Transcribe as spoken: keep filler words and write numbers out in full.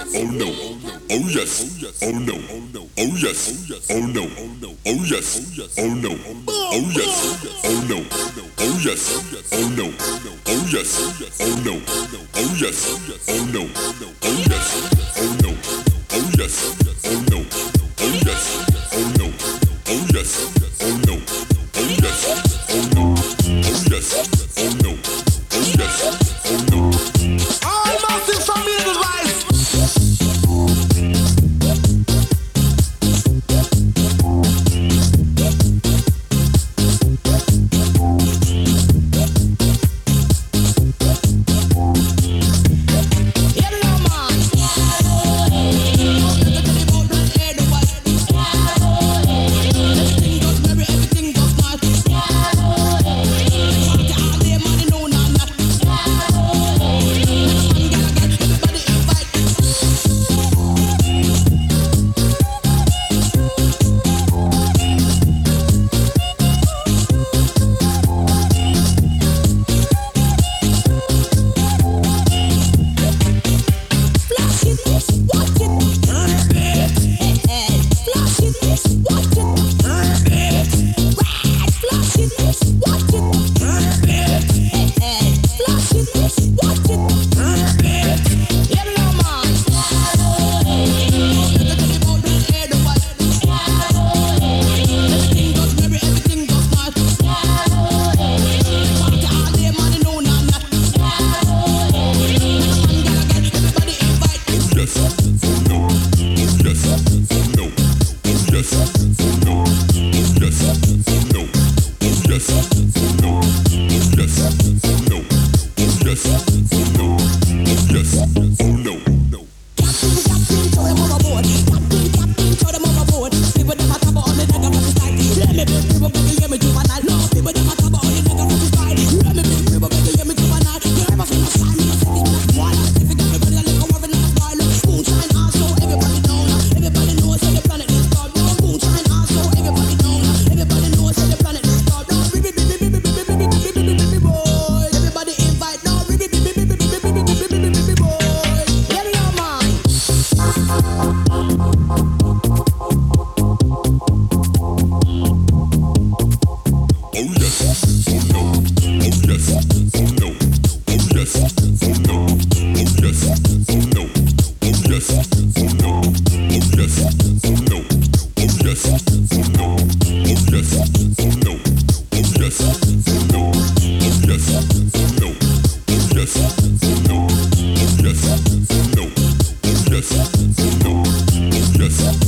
oh no, oh yes, oh no, oh yes, oh no, oh yes, oh no, oh yes, oh no, oh yes, oh no, oh yes, oh no, oh yes, oh no, oh yes, oh no, oh yes, oh no, oh yes, oh no, oh yes, oh no, oh yes, oh no, oh yes, oh no, oh yes, oh no. All massive from Edelweiss. Yes.